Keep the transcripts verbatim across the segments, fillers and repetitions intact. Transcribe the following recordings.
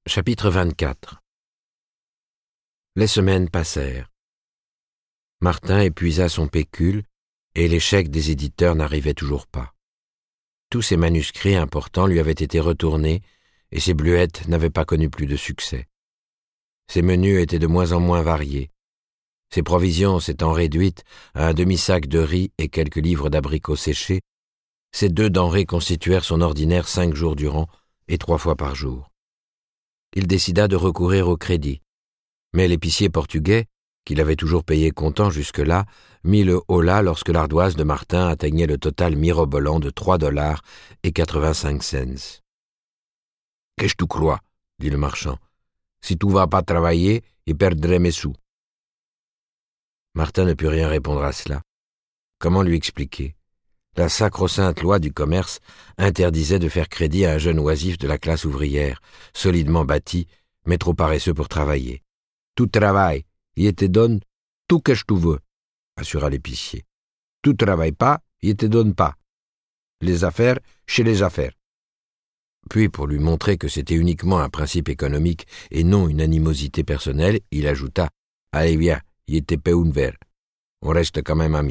Chapitre vingt-quatre. Les semaines passèrent. Martin épuisa son pécule et les chèques des éditeurs n'arrivaient toujours pas. Tous ses manuscrits importants lui avaient été retournés et ses bluettes n'avaient pas connu plus de succès. Ses menus étaient de moins en moins variés. Ses provisions s'étant réduites à un demi-sac de riz et quelques livres d'abricots séchés, ces deux denrées constituèrent son ordinaire cinq jours durant et trois fois par jour. Il décida de recourir au crédit. Mais l'épicier portugais, qu'il avait toujours payé comptant jusque-là, mit le holà lorsque l'ardoise de Martin atteignait le total mirobolant de trois dollars et quatre-vingt-cinq cents. « Qu'est-ce que tu crois ?» dit le marchand. « Si tu vas pas travailler, il perdrait mes sous. » Martin ne put rien répondre à cela. Comment lui expliquer ? La sacro-sainte loi du commerce interdisait de faire crédit à un jeune oisif de la classe ouvrière, solidement bâti, mais trop paresseux pour travailler. « Tout travail, il te donne tout que tu veux, » assura l'épicier. « Tout travaille pas, il te donne pas. Les affaires chez les affaires. » Puis, pour lui montrer que c'était uniquement un principe économique et non une animosité personnelle, il ajouta « Allez, viens, il te paie un verre. On reste quand même amis. »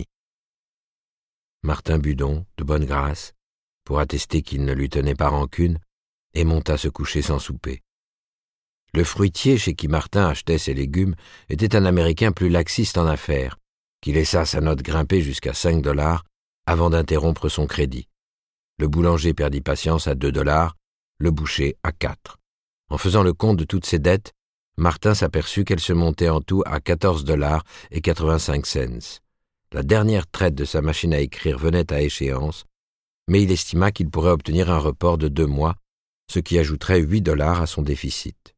Martin but donc, de bonne grâce, pour attester qu'il ne lui tenait pas rancune, et monta se coucher sans souper. Le fruitier chez qui Martin achetait ses légumes était un Américain plus laxiste en affaires, qui laissa sa note grimper jusqu'à cinq dollars avant d'interrompre son crédit. Le boulanger perdit patience à deux dollars, le boucher à quatre. En faisant le compte de toutes ses dettes, Martin s'aperçut qu'elles se montaient en tout à quatorze dollars et quatre-vingt-cinq cents. La dernière traite de sa machine à écrire venait à échéance, mais il estima qu'il pourrait obtenir un report de deux mois, ce qui ajouterait huit dollars à son déficit.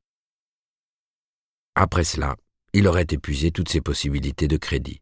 Après cela, il aurait épuisé toutes ses possibilités de crédit.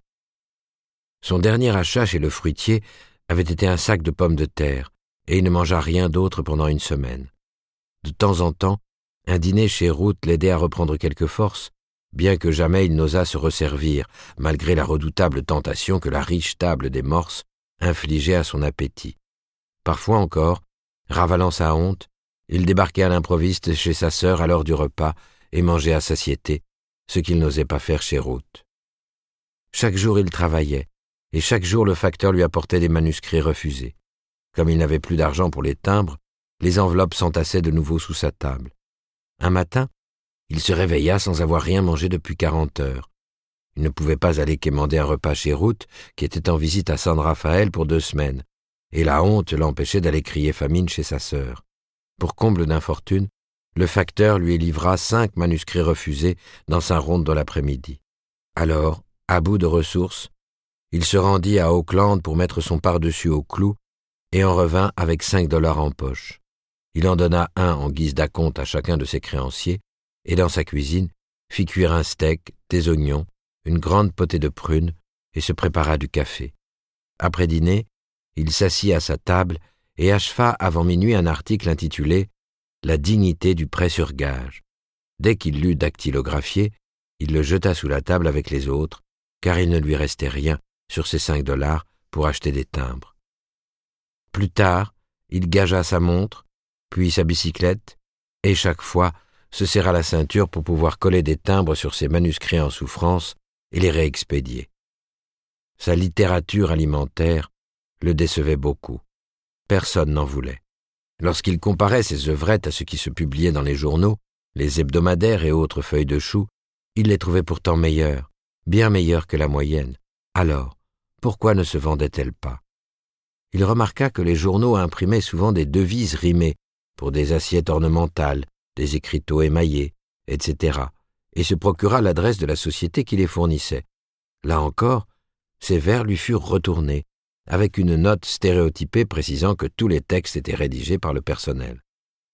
Son dernier achat chez le fruitier avait été un sac de pommes de terre, et il ne mangea rien d'autre pendant une semaine. De temps en temps, un dîner chez Ruth l'aidait à reprendre quelques forces, bien que jamais il n'osât se resservir, malgré la redoutable tentation que la riche table des morses infligeait à son appétit. Parfois encore, ravalant sa honte, il débarquait à l'improviste chez sa sœur à l'heure du repas et mangeait à satiété, ce qu'il n'osait pas faire chez Ruth. Chaque jour il travaillait, et chaque jour le facteur lui apportait des manuscrits refusés. Comme il n'avait plus d'argent pour les timbres, les enveloppes s'entassaient de nouveau sous sa table. Un matin, il se réveilla sans avoir rien mangé depuis quarante heures. Il ne pouvait pas aller quémander un repas chez Ruth, qui était en visite à San Rafael pour deux semaines, et la honte l'empêchait d'aller crier famine chez sa sœur. Pour comble d'infortune, le facteur lui livra cinq manuscrits refusés dans sa ronde de l'après-midi. Alors, à bout de ressources, il se rendit à Oakland pour mettre son par-dessus au clou et en revint avec cinq dollars en poche. Il en donna un en guise d'acompte à chacun de ses créanciers, et dans sa cuisine, fit cuire un steak, des oignons, une grande potée de prunes, et se prépara du café. Après dîner, il s'assit à sa table et acheva avant minuit un article intitulé « La dignité du prêt sur gage ». Dès qu'il l'eut dactylographié, il le jeta sous la table avec les autres, car il ne lui restait rien sur ses cinq dollars pour acheter des timbres. Plus tard, il gagea sa montre, puis sa bicyclette, et chaque fois, se serra la ceinture pour pouvoir coller des timbres sur ses manuscrits en souffrance et les réexpédier. Sa littérature alimentaire le décevait beaucoup. Personne n'en voulait. Lorsqu'il comparait ses œuvrettes à ce qui se publiait dans les journaux, les hebdomadaires et autres feuilles de chou, il les trouvait pourtant meilleures, bien meilleures que la moyenne. Alors, pourquoi ne se vendaient-elles pas ? Il remarqua que les journaux imprimaient souvent des devises rimées pour des assiettes ornementales, des écriteaux émaillés, et cetera, et se procura l'adresse de la société qui les fournissait. Là encore, ses vers lui furent retournés, avec une note stéréotypée précisant que tous les textes étaient rédigés par le personnel.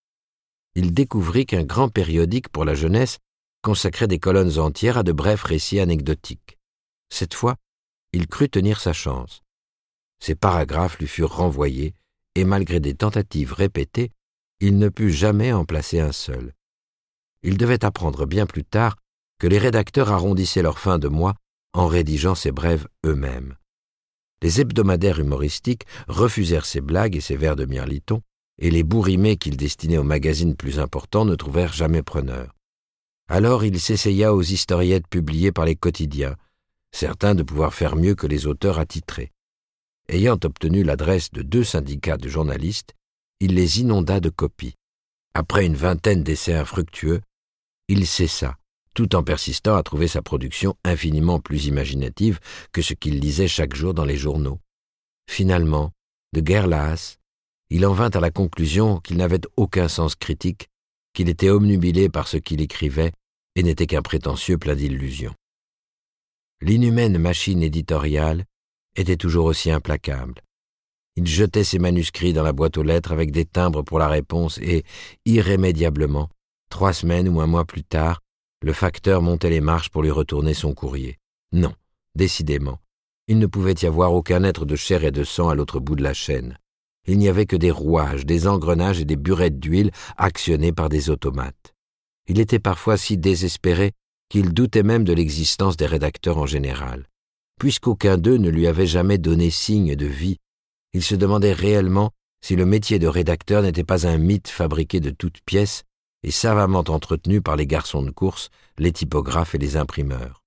Il découvrit qu'un grand périodique pour la jeunesse consacrait des colonnes entières à de brefs récits anecdotiques. Cette fois, il crut tenir sa chance. Ses paragraphes lui furent renvoyés, et malgré des tentatives répétées, il ne put jamais en placer un seul. Il devait apprendre bien plus tard que les rédacteurs arrondissaient leur fin de mois en rédigeant ces brèves eux-mêmes. Les hebdomadaires humoristiques refusèrent ses blagues et ses vers de mirliton et les bouts-rimés qu'il destinait aux magazines plus importants ne trouvèrent jamais preneur. Alors il s'essaya aux historiettes publiées par les quotidiens, certain de pouvoir faire mieux que les auteurs attitrés. Ayant obtenu l'adresse de deux syndicats de journalistes, il les inonda de copies. Après une vingtaine d'essais infructueux, il cessa, tout en persistant à trouver sa production infiniment plus imaginative que ce qu'il lisait chaque jour dans les journaux. Finalement, de guerre lasse, il en vint à la conclusion qu'il n'avait aucun sens critique, qu'il était obnubilé par ce qu'il écrivait et n'était qu'un prétentieux plein d'illusions. L'inhumaine machine éditoriale était toujours aussi implacable. Il jetait ses manuscrits dans la boîte aux lettres avec des timbres pour la réponse et, irrémédiablement, trois semaines ou un mois plus tard, le facteur montait les marches pour lui retourner son courrier. Non, décidément, il ne pouvait y avoir aucun être de chair et de sang à l'autre bout de la chaîne. Il n'y avait que des rouages, des engrenages et des burettes d'huile actionnés par des automates. Il était parfois si désespéré qu'il doutait même de l'existence des rédacteurs en général. Puisqu'aucun d'eux ne lui avait jamais donné signe de vie, il se demandait réellement si le métier de rédacteur n'était pas un mythe fabriqué de toutes pièces et savamment entretenu par les garçons de course, les typographes et les imprimeurs.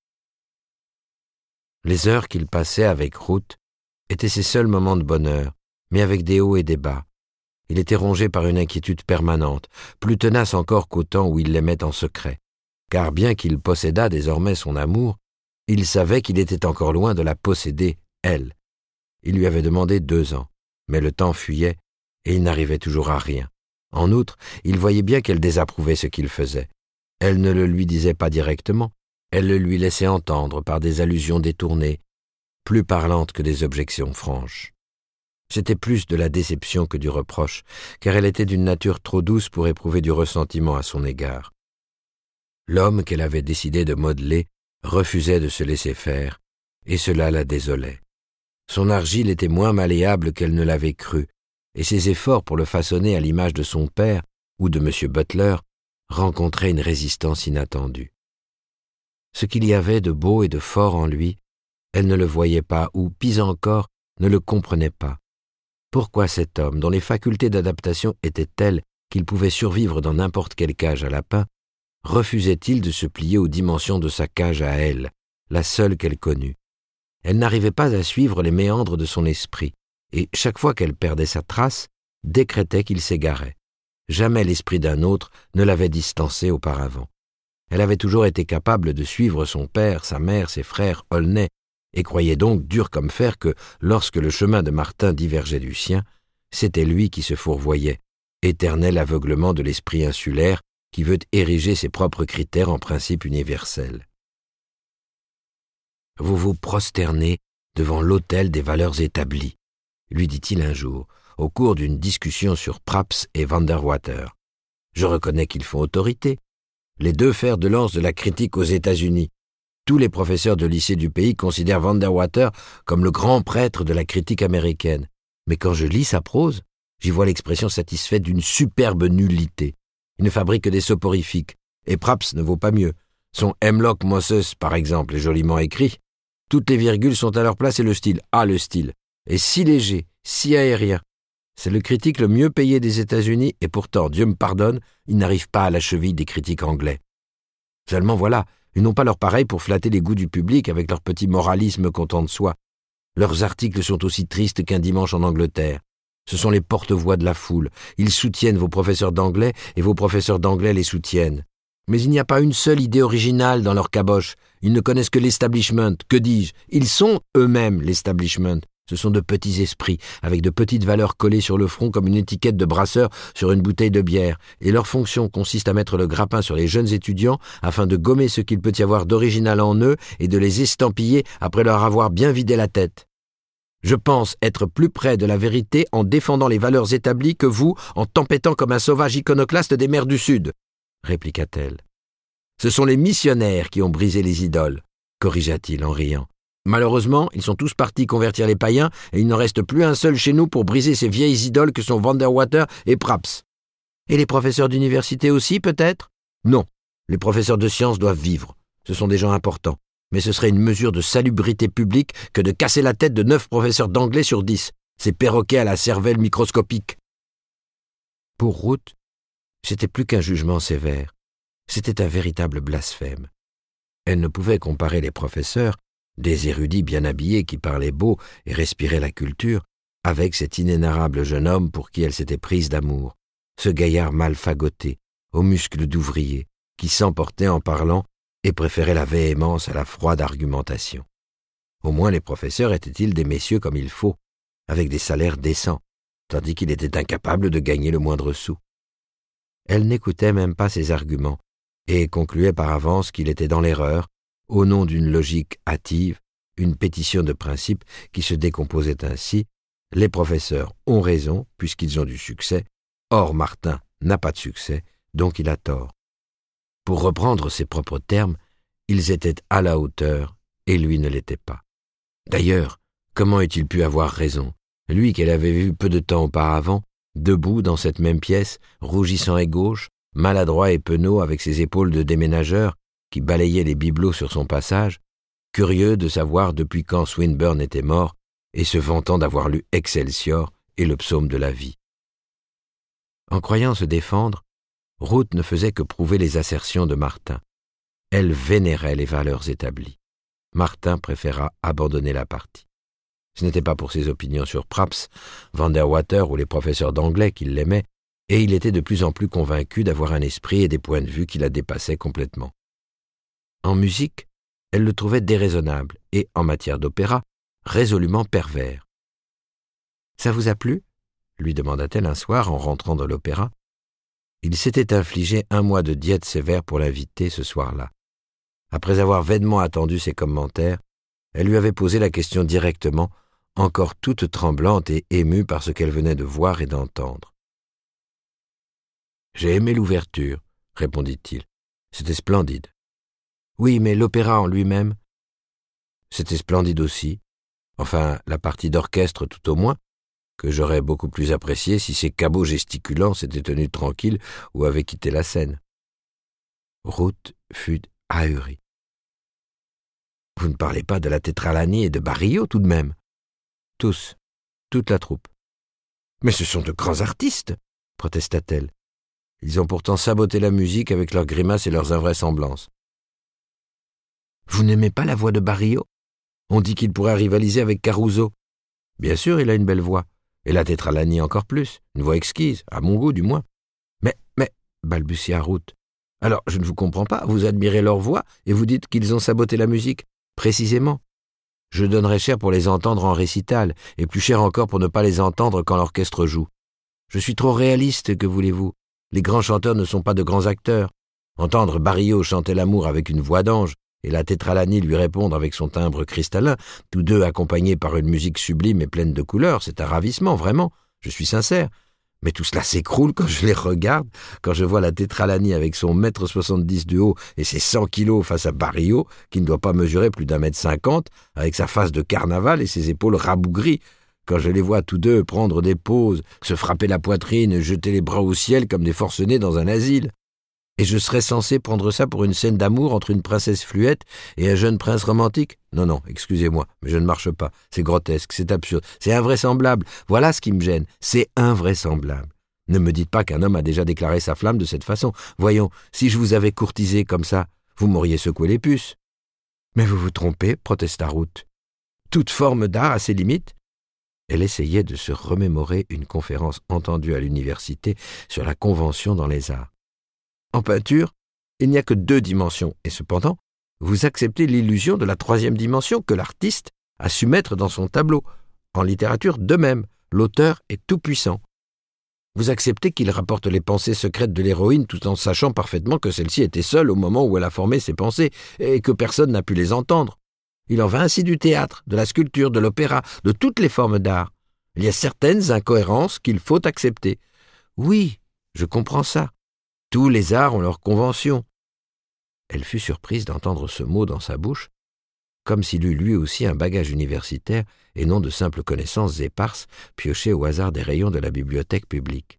Les heures qu'il passait avec Ruth étaient ses seuls moments de bonheur, mais avec des hauts et des bas. Il était rongé par une inquiétude permanente, plus tenace encore qu'au temps où il l'aimait en secret, car bien qu'il possédât désormais son amour, il savait qu'il était encore loin de la posséder, elle. Il lui avait demandé deux ans, mais le temps fuyait et il n'arrivait toujours à rien. En outre, il voyait bien qu'elle désapprouvait ce qu'il faisait. Elle ne le lui disait pas directement, elle le lui laissait entendre par des allusions détournées, plus parlantes que des objections franches. C'était plus de la déception que du reproche, car elle était d'une nature trop douce pour éprouver du ressentiment à son égard. L'homme qu'elle avait décidé de modeler refusait de se laisser faire, et cela la désolait. Son argile était moins malléable qu'elle ne l'avait cru, et ses efforts pour le façonner à l'image de son père ou de M. Butler rencontraient une résistance inattendue. Ce qu'il y avait de beau et de fort en lui, elle ne le voyait pas ou, pis encore, ne le comprenait pas. Pourquoi cet homme, dont les facultés d'adaptation étaient telles qu'il pouvait survivre dans n'importe quelle cage à lapins, refusait-il de se plier aux dimensions de sa cage à elle, la seule qu'elle connût? Elle n'arrivait pas à suivre les méandres de son esprit, et chaque fois qu'elle perdait sa trace, décrétait qu'il s'égarait. Jamais l'esprit d'un autre ne l'avait distancé auparavant. Elle avait toujours été capable de suivre son père, sa mère, ses frères Aulnay, et croyait donc dur comme fer que, lorsque le chemin de Martin divergeait du sien, c'était lui qui se fourvoyait, éternel aveuglement de l'esprit insulaire qui veut ériger ses propres critères en principe universel. « Vous vous prosternez devant l'autel des valeurs établies », lui dit-il un jour, au cours d'une discussion sur Pabst et Vanderwater. « Je reconnais qu'ils font autorité. Les deux fers de lance de la critique aux États-Unis. Tous les professeurs de lycée du pays considèrent Vanderwater comme le grand prêtre de la critique américaine. Mais quand je lis sa prose, j'y vois l'expression satisfaite d'une superbe nullité. Il ne fabrique que des soporifiques, et Pabst ne vaut pas mieux. Son Hemlock Mosses, par exemple, est joliment écrit. Toutes les virgules sont à leur place et le style, ah le style, est si léger, si aérien. C'est le critique le mieux payé des États-Unis, et pourtant, Dieu me pardonne, il n'arrive pas à la cheville des critiques anglais. Seulement voilà, ils n'ont pas leur pareil pour flatter les goûts du public avec leur petit moralisme content de soi. Leurs articles sont aussi tristes qu'un dimanche en Angleterre. Ce sont les porte-voix de la foule. Ils soutiennent vos professeurs d'anglais et vos professeurs d'anglais les soutiennent. Mais il n'y a pas une seule idée originale dans leur caboche. Ils ne connaissent que l'establishment. Que dis-je? Ils sont eux-mêmes l'establishment. Ce sont de petits esprits, avec de petites valeurs collées sur le front comme une étiquette de brasseur sur une bouteille de bière, et leur fonction consiste à mettre le grappin sur les jeunes étudiants afin de gommer ce qu'il peut y avoir d'original en eux et de les estampiller après leur avoir bien vidé la tête. Je pense être plus près de la vérité en défendant les valeurs établies que vous en tempêtant comme un sauvage iconoclaste des mers du Sud, répliqua-t-elle. Ce sont les missionnaires qui ont brisé les idoles, corrigea-t-il en riant. Malheureusement, ils sont tous partis convertir les païens et il ne reste plus un seul chez nous pour briser ces vieilles idoles que sont Vanderwater et Pabst. Et les professeurs d'université aussi, peut-être? Non, les professeurs de sciences doivent vivre. Ce sont des gens importants. Mais ce serait une mesure de salubrité publique que de casser la tête de neuf professeurs d'anglais sur dix. Ces perroquets à la cervelle microscopique. Pour Ruth, c'était plus qu'un jugement sévère, c'était un véritable blasphème. Elle ne pouvait comparer les professeurs, des érudits bien habillés qui parlaient beau et respiraient la culture, avec cet inénarrable jeune homme pour qui elle s'était prise d'amour, ce gaillard mal fagoté, aux muscles d'ouvrier, qui s'emportait en parlant et préférait la véhémence à la froide argumentation. Au moins les professeurs étaient-ils des messieurs comme il faut, avec des salaires décents, tandis qu'il était incapable de gagner le moindre sou. Elle n'écoutait même pas ses arguments, et concluait par avance qu'il était dans l'erreur, au nom d'une logique hâtive, une pétition de principe qui se décomposait ainsi: les professeurs ont raison puisqu'ils ont du succès, or Martin n'a pas de succès, donc il a tort. Pour reprendre ses propres termes, ils étaient à la hauteur et lui ne l'était pas. D'ailleurs, comment eût-il pu avoir raison, lui qu'elle avait vu peu de temps auparavant, debout dans cette même pièce, rougissant et gauche, maladroit et penaud avec ses épaules de déménageur qui balayaient les bibelots sur son passage, curieux de savoir depuis quand Swinburne était mort et se vantant d'avoir lu Excelsior et le psaume de la vie. En croyant se défendre, Ruth ne faisait que prouver les assertions de Martin. Elle vénérait les valeurs établies. Martin préféra abandonner la partie. Ce n'était pas pour ses opinions sur Praps, Vanderwater ou les professeurs d'anglais qu'il l'aimait, et il était de plus en plus convaincu d'avoir un esprit et des points de vue qui la dépassaient complètement. En musique, elle le trouvait déraisonnable et, en matière d'opéra, résolument pervers. « Ça vous a plu ?» lui demanda-t-elle un soir en rentrant dans l'opéra. Il s'était infligé un mois de diète sévère pour l'inviter ce soir-là. Après avoir vainement attendu ses commentaires, elle lui avait posé la question directement, encore toute tremblante et émue par ce qu'elle venait de voir et d'entendre. « J'ai aimé l'ouverture, » répondit-il. « C'était splendide. »« Oui, mais l'opéra en lui-même ?»« C'était splendide aussi. Enfin, la partie d'orchestre tout au moins, que j'aurais beaucoup plus apprécié si ces cabots gesticulants s'étaient tenus tranquilles ou avaient quitté la scène. » Ruth fut ahurie. « Vous ne parlez pas de la Tetralani et de Barillot tout de même ?»« Tous, toute la troupe. »« Mais ce sont de grands artistes, » protesta-t-elle. « Ils ont pourtant saboté la musique avec leurs grimaces et leurs invraisemblances. »« Vous n'aimez pas la voix de Barillot ? On dit qu'il pourrait rivaliser avec Caruso. Bien sûr, il a une belle voix. Et la Tetralani encore plus, une voix exquise, à mon goût du moins. Mais, mais, balbutia Ruth. Alors, je ne vous comprends pas, vous admirez leur voix et vous dites qu'ils ont saboté la musique. Précisément. Je donnerais cher pour les entendre en récital, et plus cher encore pour ne pas les entendre quand l'orchestre joue. Je suis trop réaliste, que voulez-vous? Les grands chanteurs ne sont pas de grands acteurs. Entendre Barillot chanter l'amour avec une voix d'ange, et la Tetralani lui répondre avec son timbre cristallin, tous deux accompagnés par une musique sublime et pleine de couleurs, c'est un ravissement, vraiment, je suis sincère. Mais tout cela s'écroule quand je les regarde, quand je vois la Tetralani avec son mètre soixante-dix de haut et ses cent kilos face à Barillot, qui ne doit pas mesurer plus d'un mètre cinquante, avec sa face de carnaval et ses épaules rabougries, quand je les vois tous deux prendre des pauses, se frapper la poitrine, jeter les bras au ciel comme des forcenés dans un asile. Et je serais censé prendre ça pour une scène d'amour entre une princesse fluette et un jeune prince romantique? Non, non, excusez-moi, mais je ne marche pas. C'est grotesque, c'est absurde, c'est invraisemblable. Voilà ce qui me gêne, c'est invraisemblable. Ne me dites pas qu'un homme a déjà déclaré sa flamme de cette façon. Voyons, si je vous avais courtisé comme ça, vous m'auriez secoué les puces. Mais vous vous trompez, protesta Ruth. Toute forme d'art a ses limites. Elle essayait de se remémorer une conférence entendue à l'université sur la convention dans les arts. En peinture, il n'y a que deux dimensions, et cependant, vous acceptez l'illusion de la troisième dimension que l'artiste a su mettre dans son tableau. En littérature, de même, l'auteur est tout-puissant. Vous acceptez qu'il rapporte les pensées secrètes de l'héroïne tout en sachant parfaitement que celle-ci était seule au moment où elle a formé ses pensées, et que personne n'a pu les entendre. Il en va ainsi du théâtre, de la sculpture, de l'opéra, de toutes les formes d'art. Il y a certaines incohérences qu'il faut accepter. Oui, je comprends ça. Tous les arts ont leurs conventions. Elle fut surprise d'entendre ce mot dans sa bouche, comme s'il eût lui aussi un bagage universitaire et non de simples connaissances éparses piochées au hasard des rayons de la bibliothèque publique.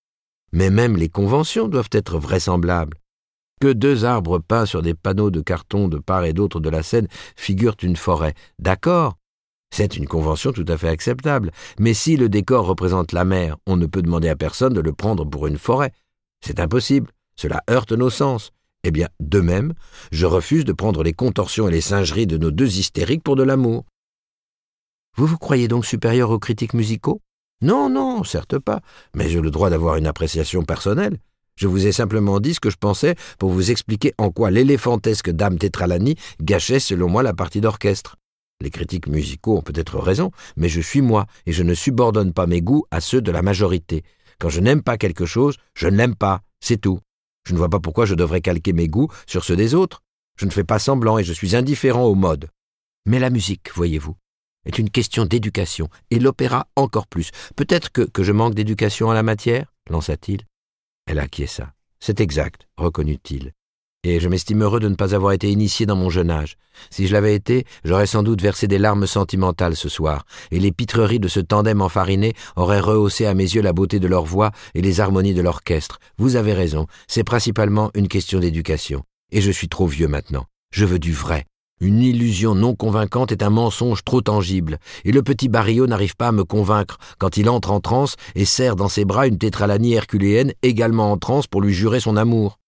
Mais même les conventions doivent être vraisemblables. Que deux arbres peints sur des panneaux de carton de part et d'autre de la scène figurent une forêt, d'accord, C'est une convention tout à fait acceptable, mais si le décor représente la mer, on ne peut demander à personne de le prendre pour une forêt. C'est impossible, cela heurte nos sens. Eh bien, de même, je refuse de prendre les contorsions et les singeries de nos deux hystériques pour de l'amour. Vous vous croyez donc supérieur aux critiques musicaux? Non, non, certes pas, mais j'ai le droit d'avoir une appréciation personnelle. Je vous ai simplement dit ce que je pensais pour vous expliquer en quoi l'éléphantesque dame Tétralani gâchait selon moi la partie d'orchestre. Les critiques musicaux ont peut-être raison, mais je suis moi, et je ne subordonne pas mes goûts à ceux de la majorité. Quand je n'aime pas quelque chose, je ne l'aime pas, c'est tout. Je ne vois pas pourquoi je devrais calquer mes goûts sur ceux des autres. Je ne fais pas semblant et je suis indifférent aux modes. Mais la musique, voyez-vous, est une question d'éducation, et l'opéra encore plus. Peut-être que, que je manque d'éducation en la matière, lança-t-il. Elle acquiesça. C'est exact, reconnut-il. Et je m'estime heureux de ne pas avoir été initié dans mon jeune âge. Si je l'avais été, j'aurais sans doute versé des larmes sentimentales ce soir, et les pitreries de ce tandem enfariné auraient rehaussé à mes yeux la beauté de leur voix et les harmonies de l'orchestre. Vous avez raison, c'est principalement une question d'éducation. Et je suis trop vieux maintenant. Je veux du vrai. Une illusion non convaincante est un mensonge trop tangible, et le petit Barillot n'arrive pas à me convaincre quand il entre en transe et serre dans ses bras une Tétralani herculéenne également en transe pour lui jurer son amour.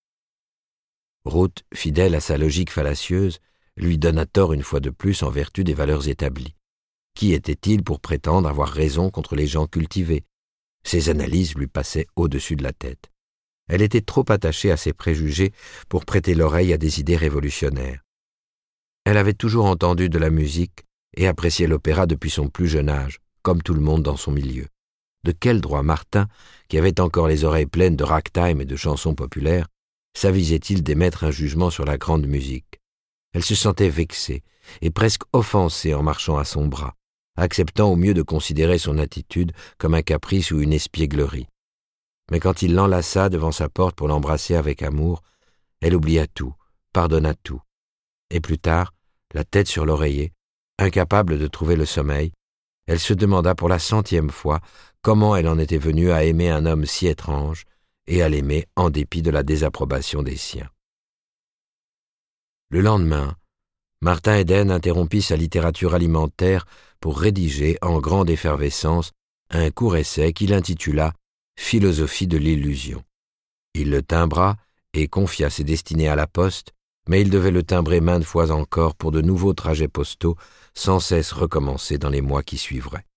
Ruth, fidèle à sa logique fallacieuse, lui donna tort une fois de plus en vertu des valeurs établies. Qui était-il pour prétendre avoir raison contre les gens cultivés? Ses analyses lui passaient au-dessus de la tête. Elle était trop attachée à ses préjugés pour prêter l'oreille à des idées révolutionnaires. Elle avait toujours entendu de la musique et appréciait l'opéra depuis son plus jeune âge, comme tout le monde dans son milieu. De quel droit Martin, qui avait encore les oreilles pleines de ragtime et de chansons populaires, s'avisait-il d'émettre un jugement sur la grande musique? Elle se sentait vexée et presque offensée en marchant à son bras, acceptant au mieux de considérer son attitude comme un caprice ou une espièglerie. Mais quand il l'enlaça devant sa porte pour l'embrasser avec amour, elle oublia tout, pardonna tout. Et plus tard, la tête sur l'oreiller, incapable de trouver le sommeil, elle se demanda pour la centième fois comment elle en était venue à aimer un homme si étrange et à l'aimer en dépit de la désapprobation des siens. Le lendemain, Martin Eden interrompit sa littérature alimentaire pour rédiger, en grande effervescence, un court essai qu'il intitula « Philosophie de l'illusion ». Il le timbra et confia ses destinées à la poste, mais il devait le timbrer maintes fois encore pour de nouveaux trajets postaux sans cesse recommencer dans les mois qui suivraient.